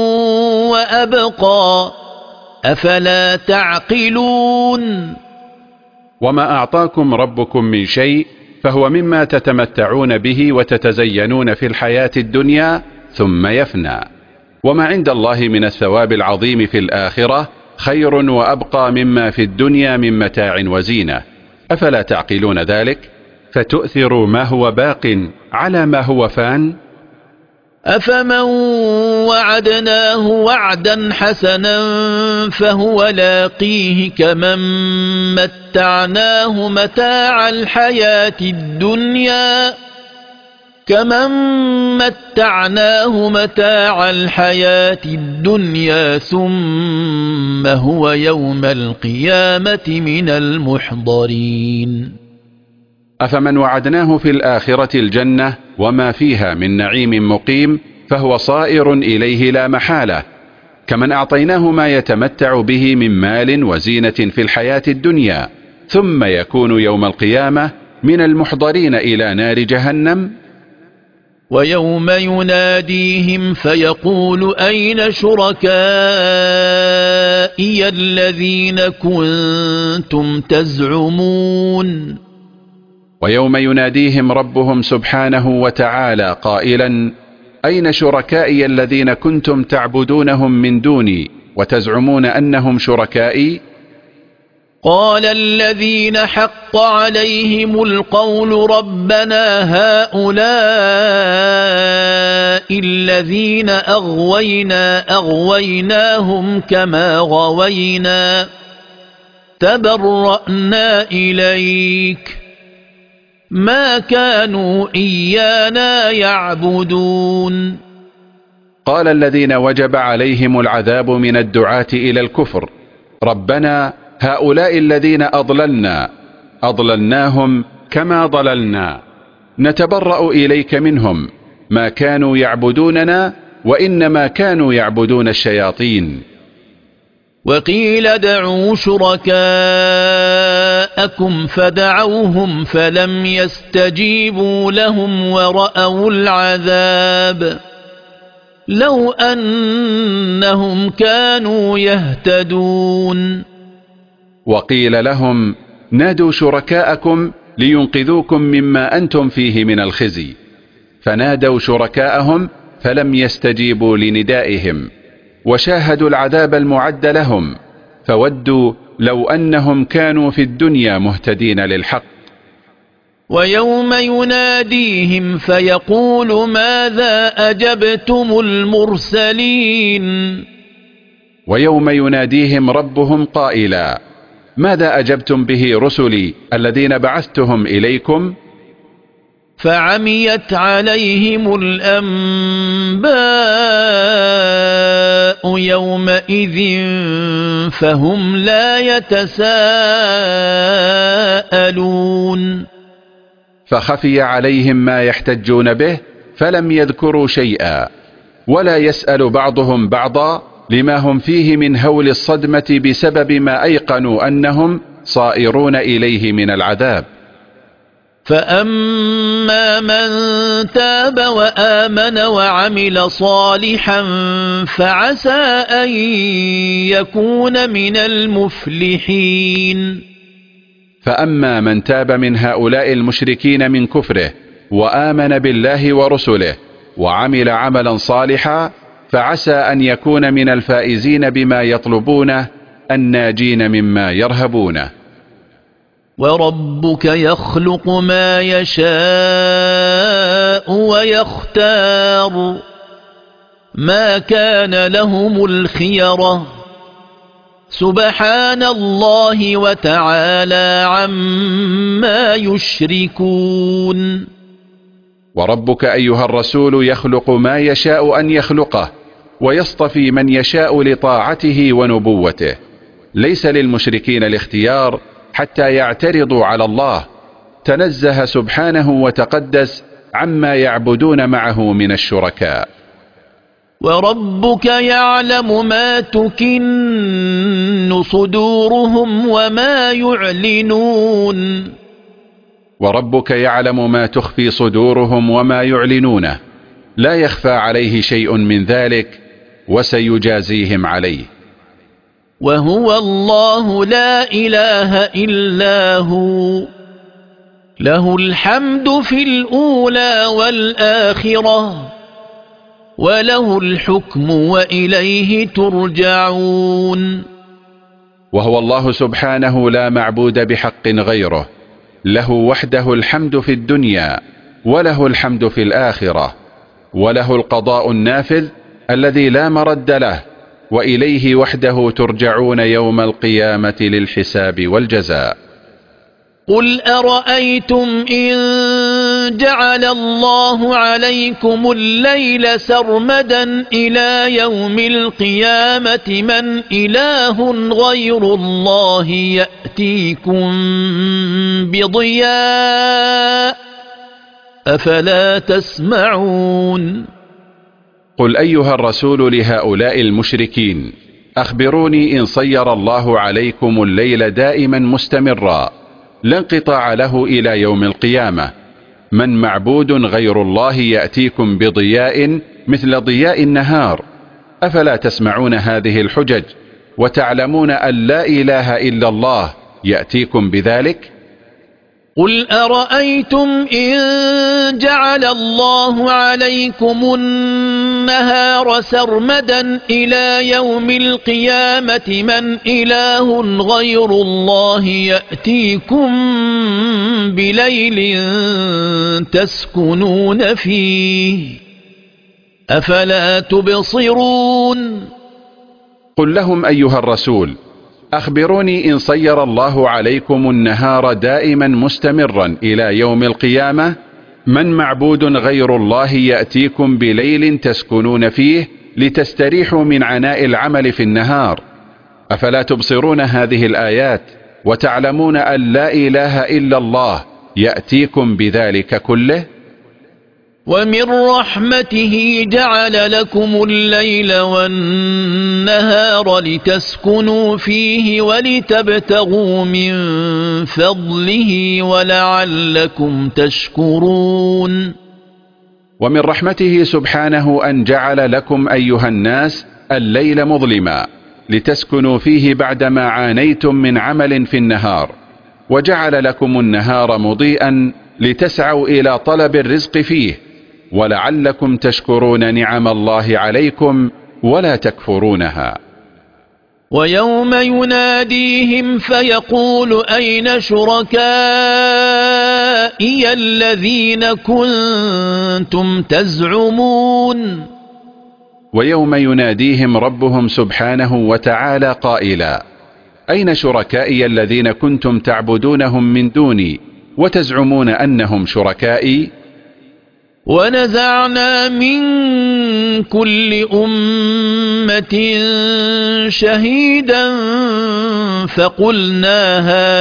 وأبقى أفلا تعقلون. وما أعطاكم ربكم من شيء فهو مما تتمتعون به وتتزينون في الحياة الدنيا ثم يفنى، وما عند الله من الثواب العظيم في الآخرة خير وأبقى مما في الدنيا من متاع وزينة، أفلا تعقلون ذلك؟ فتؤثروا ما هو باق على ما هو فان. أفمن وعدناه وعدا حسنا فهو لاقيه كمن متعناه متاع الحياة الدنيا ثم هو يوم القيامة من المحضرين. أفمن وعدناه في الآخرة الجنة وما فيها من نعيم مقيم فهو صائر إليه لا محالة، كمن أعطيناه ما يتمتع به من مال وزينة في الحياة الدنيا ثم يكون يوم القيامة من المحضرين إلى نار جهنم. ويوم يناديهم فيقول أين شركائي الذين كنتم تزعمون. ويوم يناديهم ربهم سبحانه وتعالى قائلا أين شركائي الذين كنتم تعبدونهم من دوني وتزعمون أنهم شركائي؟ قال الذين حق عليهم القول ربنا هؤلاء الذين أغويناهم كما غوينا تبرأنا إليك ما كانوا إيانا يعبدون. قال الذين وجب عليهم العذاب من الدعاة إلى الكفر ربنا هؤلاء الذين أضللناهم كما ضللنا نتبرأ إليك منهم ما كانوا يعبدوننا وإنما كانوا يعبدون الشياطين. وقيل ادعوا شركاءكم فدعوهم فلم يستجيبوا لهم ورأوا العذاب لو أنهم كانوا يهتدون. وقيل لهم نادوا شركاءكم لينقذوكم مما أنتم فيه من الخزي فنادوا شركاءهم فلم يستجيبوا لندائهم وشاهدوا العذاب المعد لهم فودوا لو أنهم كانوا في الدنيا مهتدين للحق. ويوم يناديهم فيقول ماذا أجبتم المرسلين. ويوم يناديهم ربهم قائلا ماذا أجبتم به رسلي الذين بعثتهم إليكم؟ فعميت عليهم الأنباء يومئذ فهم لا يتساءلون. فخفي عليهم ما يحتجون به فلم يذكروا شيئا ولا يسأل بعضهم بعضا لما هم فيه من هول الصدمة بسبب ما أيقنوا أنهم صائرون إليه من العذاب. فأما من تاب وآمن وعمل صالحا فعسى أن يكون من المفلحين. فأما من تاب من هؤلاء المشركين من كفره وآمن بالله ورسله وعمل عملا صالحا فعسى أن يكون من الفائزين بما يطلبونه الناجين مما يرهبونه. وربك يخلق ما يشاء ويختار ما كان لهم الخيرة سبحان الله وتعالى عما يشركون. وربك أيها الرسول يخلق ما يشاء أن يخلقه ويصطفي من يشاء لطاعته ونبوته، ليس للمشركين الاختيار حتى يعترضوا على الله، تنزه سبحانه وتقدس عما يعبدون معه من الشركاء. وربك يعلم ما تكن صدورهم وما يعلنون. وربك يعلم ما تخفي صدورهم وما يعلنونه، لا يخفى عليه شيء من ذلك وسيجازيهم عليه. وهو الله لا إله إلا هو له الحمد في الأولى والآخرة وله الحكم وإليه ترجعون. وهو الله سبحانه لا معبود بحق غيره، له وحده الحمد في الدنيا وله الحمد في الآخرة، وله القضاء النافذ الذي لا مرد له، وإليه وحده ترجعون يوم القيامة للحساب والجزاء. قل أرأيتم إن جعل الله عليكم الليل سرمدا إلى يوم القيامة من إله غير الله يأتيكم بضياء أفلا تسمعون. قل أيها الرسول لهؤلاء المشركين: أخبروني إن صير الله عليكم الليل دائما مستمرا لا انقطاع له إلى يوم القيامة، من معبود غير الله يأتيكم بضياء مثل ضياء النهار؟ أفلا تسمعون هذه الحجج وتعلمون أن لا إله إلا الله يأتيكم بذلك؟ قل أرأيتم إن جعل الله عليكم النهار سرمدا إلى يوم القيامة من إله غير الله يأتيكم بليل تسكنون فيه أفلا تبصرون. قل لهم أيها الرسول: أخبروني إن صير الله عليكم النهار دائما مستمرا إلى يوم القيامة من معبود غير الله يأتيكم بليل تسكنون فيه لتستريحوا من عناء العمل في النهار؟ أفلا تبصرون هذه الآيات وتعلمون أن لا إله إلا الله يأتيكم بذلك كله؟ ومن رحمته جعل لكم الليل والنهار لتسكنوا فيه ولتبتغوا من فضله ولعلكم تشكرون. ومن رحمته سبحانه أن جعل لكم أيها الناس الليل مظلما لتسكنوا فيه بعدما عانيتم من عمل في النهار، وجعل لكم النهار مضيئا لتسعوا إلى طلب الرزق فيه، ولعلكم تشكرون نعم الله عليكم ولا تكفرونها. ويوم يناديهم فيقول أين شركائي الذين كنتم تزعمون. ويوم يناديهم ربهم سبحانه وتعالى قائلا: أين شركائي الذين كنتم تعبدونهم من دوني وتزعمون أنهم شركائي؟ ونزعنا من كل أمة شهيدا فقلنا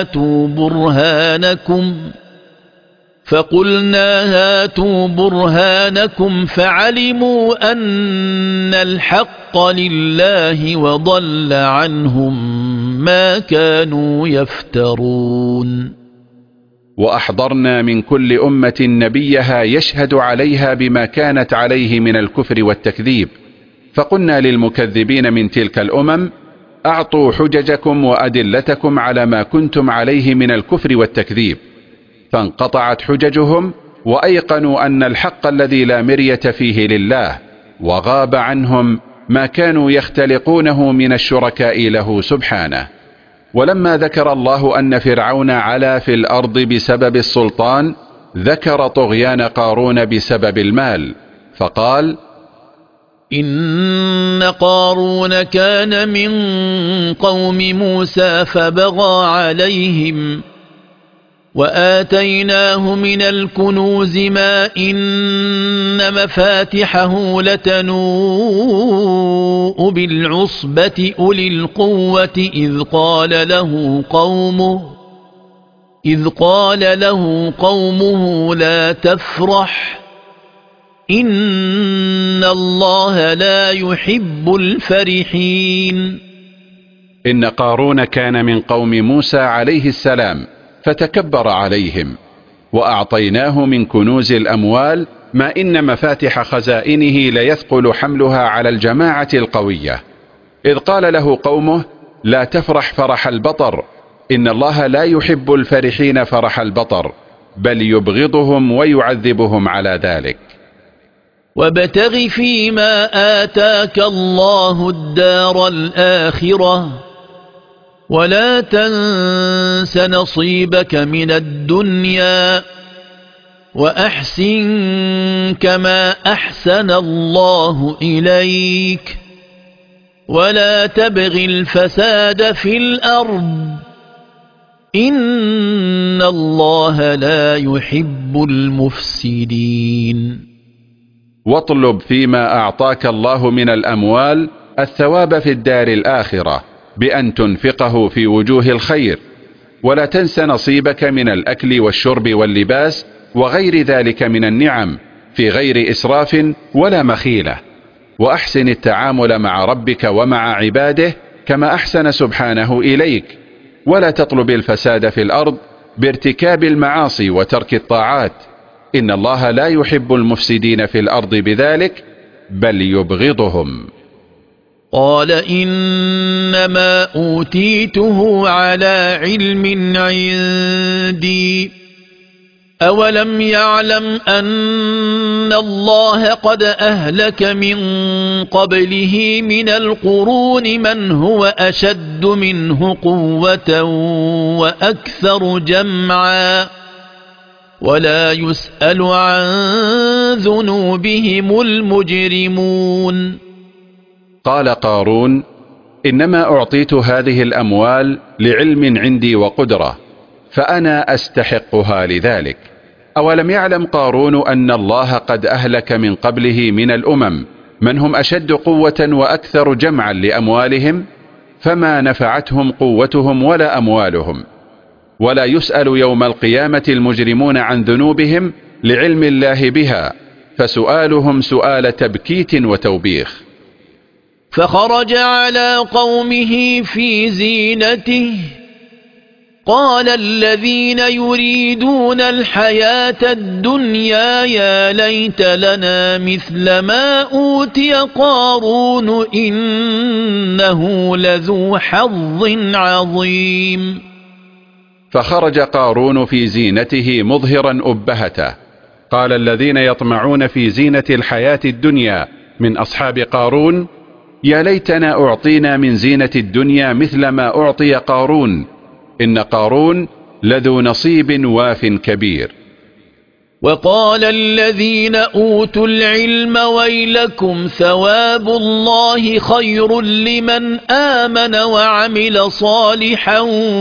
هاتوا برهانكم فعلموا أن الحق لله وضل عنهم ما كانوا يفترون. وأحضرنا من كل أمة نبيها يشهد عليها بما كانت عليه من الكفر والتكذيب، فقلنا للمكذبين من تلك الأمم: أعطوا حججكم وأدلتكم على ما كنتم عليه من الكفر والتكذيب، فانقطعت حججهم وأيقنوا أن الحق الذي لا مرية فيه لله، وغاب عنهم ما كانوا يختلقونه من الشركاء له سبحانه. ولما ذكر الله أن فرعون علا في الأرض بسبب السلطان، ذكر طغيان قارون بسبب المال، فقال: إن قارون كان من قوم موسى فبغى عليهم وآتيناه من الكنوز ما إن مفاتحه لتنوء بالعصبة أولي القوة إذ قال له قومه لا تفرح إن الله لا يحب الفرحين. إن قارون كان من قوم موسى عليه السلام فتكبر عليهم، وأعطيناه من كنوز الأموال ما إن مفاتح خزائنه ليثقل حملها على الجماعة القوية، إذ قال له قومه: لا تفرح فرح البطر، إن الله لا يحب الفرحين فرح البطر، بل يبغضهم ويعذبهم على ذلك. وابتغ فيما آتاك الله الدار الآخرة ولا تنس نصيبك من الدنيا وأحسن كما أحسن الله إليك ولا تبغ الفساد في الأرض إن الله لا يحب المفسدين. واطلب فيما أعطاك الله من الأموال الثواب في الدار الآخرة بأن تنفقه في وجوه الخير، ولا تنس نصيبك من الأكل والشرب واللباس وغير ذلك من النعم في غير إسراف ولا مخيلة. وأحسن التعامل مع ربك ومع عباده كما أحسن سبحانه إليك، ولا تطلب الفساد في الأرض بارتكاب المعاصي وترك الطاعات، إن الله لا يحب المفسدين في الأرض بذلك بل يبغضهم. قال إنما أوتيته على علم عندي أولم يعلم أن الله قد أهلك من قبله من القرون من هو أشد منه قوة وأكثر جمعا ولا يسأل عن ذنوبهم المجرمون. قال قارون إنما أعطيت هذه الأموال لعلم عندي وقدرة، فأنا أستحقها لذلك. أولم يعلم قارون أن الله قد أهلك من قبله من الأمم من هم أشد قوة وأكثر جمعا لأموالهم، فما نفعتهم قوتهم ولا أموالهم، ولا يسأل يوم القيامة المجرمون عن ذنوبهم لعلم الله بها، فسؤالهم سؤال تبكيت وتوبيخ. فخرج على قومه في زينته قال الذين يريدون الحياة الدنيا يا ليت لنا مثل ما أوتي قارون إنه لذو حظ عظيم. فخرج قارون في زينته مظهرا أبهته. قال الذين يطمعون في زينة الحياة الدنيا من أصحاب قارون يا ليتنا أعطينا من زينة الدنيا مثل ما أعطي قارون، إن قارون لذو نصيب واف كبير. وقال الذين أوتوا العلم ويلكم ثواب الله خير لمن آمن وعمل صالحا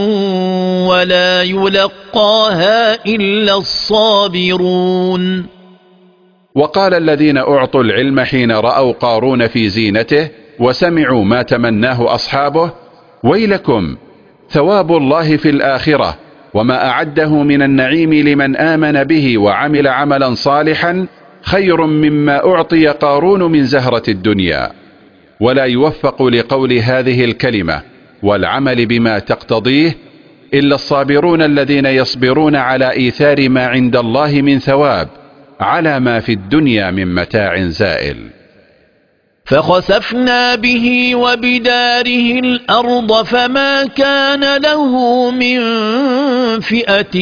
ولا يلقاها إلا الصابرون. وقال الذين أعطوا العلم حين رأوا قارون في زينته وسمعوا ما تمناه أصحابه ويلكم ثواب الله في الآخرة وما أعده من النعيم لمن آمن به وعمل عملا صالحا خير مما أعطي قارون من زهرة الدنيا. ولا يوفق لقول هذه الكلمة والعمل بما تقتضيه إلا الصابرون الذين يصبرون على إيثار ما عند الله من ثواب على ما في الدنيا من متاع زائل. فخسفنا به وبداره الأرض فما كان له من فئة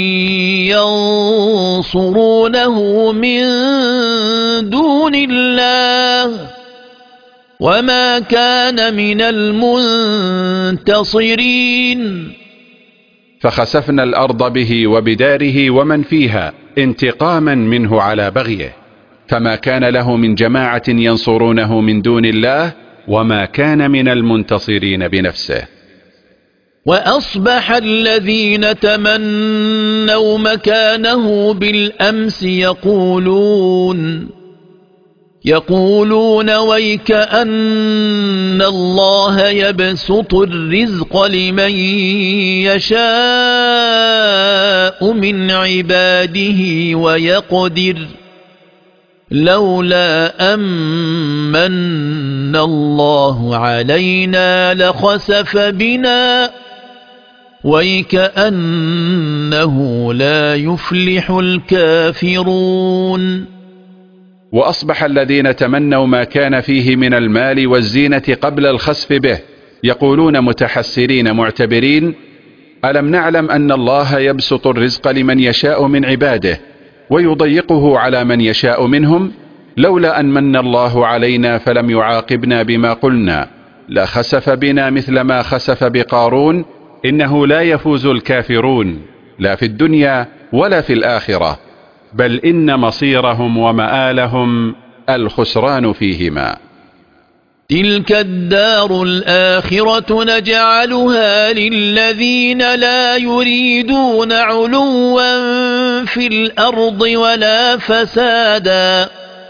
ينصرونه من دون الله وما كان من المنتصرين. فخسفنا الأرض به وبداره ومن فيها انتقاما منه على بغيه، فما كان له من جماعة ينصرونه من دون الله وما كان من المنتصرين بنفسه. وأصبح الذين تمنوا مكانه بالأمس يقولون ويك أن الله يبسط الرزق لمن يشاء من عباده ويقدر لولا أمن الله علينا لخسف بنا ويكأنه لا يفلح الكافرون. وأصبح الذين تمنوا ما كان فيه من المال والزينة قبل الخسف به يقولون متحسرين معتبرين ألم نعلم أن الله يبسط الرزق لمن يشاء من عباده ويضيقه على من يشاء منهم لولا أن من الله علينا فلم يعاقبنا بما قلنا لخسف بنا مثل ما خسف بقارون إنه لا يفوز الكافرون لا في الدنيا ولا في الآخرة بل إن مصيرهم ومآلهم الخسران فيهما. تلك الدار الآخرة نجعلها للذين لا يريدون علوا في الأرض ولا فسادا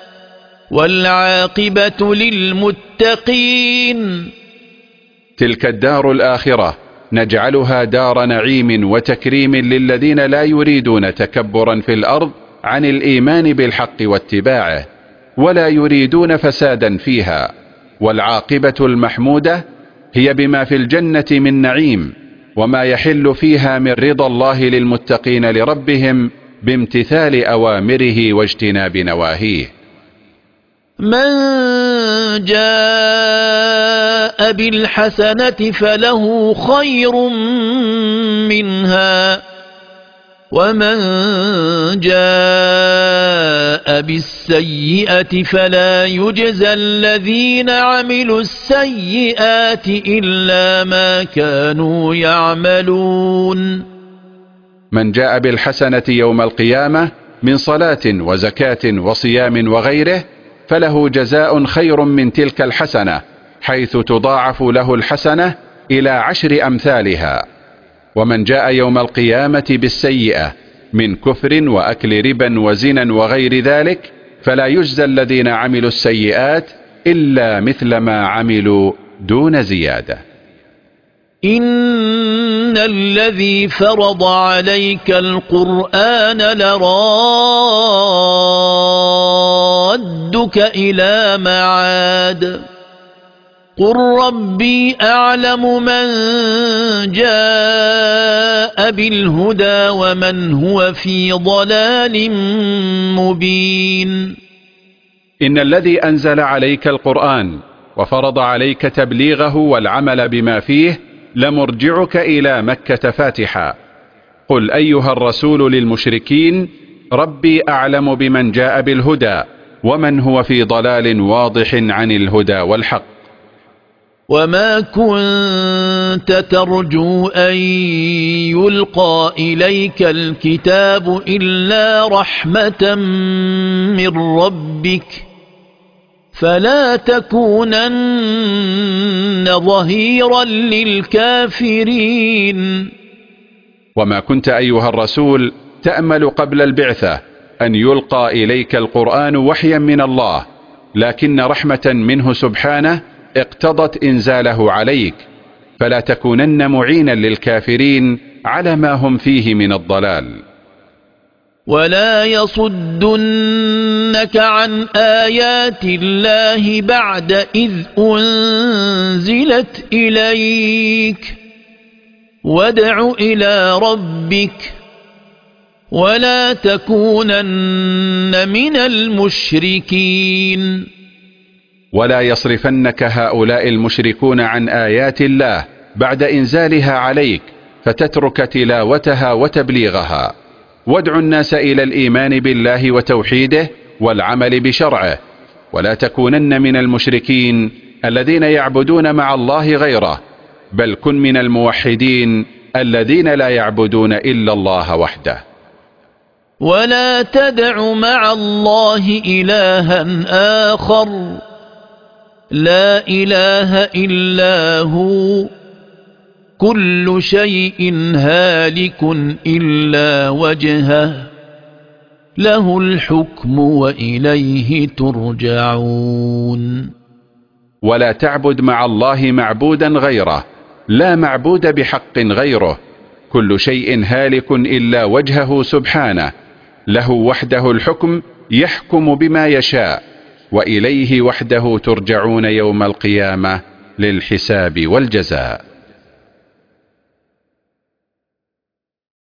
والعاقبة للمتقين. تلك الدار الآخرة نجعلها دار نعيم وتكريم للذين لا يريدون تكبرا في الأرض عن الإيمان بالحق واتباعه ولا يريدون فسادا فيها، والعاقبة المحمودة هي بما في الجنة من نعيم وما يحل فيها من رضا الله للمتقين لربهم بامتثال أوامره واجتناب نواهيه. من جاء بالحسنة فله خير منها ومن جاء بالسيئة فلا يجزى الذين عملوا السيئات إلا ما كانوا يعملون. من جاء بالحسنة يوم القيامة من صلاة وزكاة وصيام وغيره فله جزاء خير من تلك الحسنة، حيث تضاعف له الحسنة إلى 10 أمثالها. ومن جاء يوم القيامة بالسيئة من كفر وأكل ربا وزنا وغير ذلك فلا يجزى الذين عملوا السيئات إلا مثل ما عملوا دون زيادة. إن الذي فرض عليك القرآن لرادك إلى معاد قل ربي أعلم من جاء بالهدى ومن هو في ضلال مبين. إن الذي أنزل عليك القرآن وفرض عليك تبليغه والعمل بما فيه لمرجعك إلى مكة فاتحا. قل أيها الرسول للمشركين ربي أعلم بمن جاء بالهدى ومن هو في ضلال واضح عن الهدى والحق. وما كنت ترجو أن يلقى إليك الكتاب إلا رحمة من ربك فلا تكونن ظهيرا للكافرين. وما كنت أيها الرسول تأمل قبل البعثة أن يلقى إليك القرآن وحيا من الله، لكن رحمة منه سبحانه اقتضت إنزاله عليك، فلا تكونن معينا للكافرين على ما هم فيه من الضلال. ولا يصدنك عن آيات الله بعد إذ أنزلت إليك وادع إلى ربك ولا تكونن من المشركين. ولا يصرفنك هؤلاء المشركون عن آيات الله بعد إنزالها عليك فتترك تلاوتها وتبليغها. وادع الناس إلى الإيمان بالله وتوحيده والعمل بشرعه، ولا تكونن من المشركين الذين يعبدون مع الله غيره، بل كن من الموحدين الذين لا يعبدون إلا الله وحده. ولا تدع مع الله إلها آخر لا إله إلا هو كل شيء هالك إلا وجهه له الحكم وإليه ترجعون. ولا تعبد مع الله معبودا غيره، لا معبود بحق غيره، كل شيء هالك إلا وجهه سبحانه، له وحده الحكم يحكم بما يشاء، وإليه وحده ترجعون يوم القيامة للحساب والجزاء.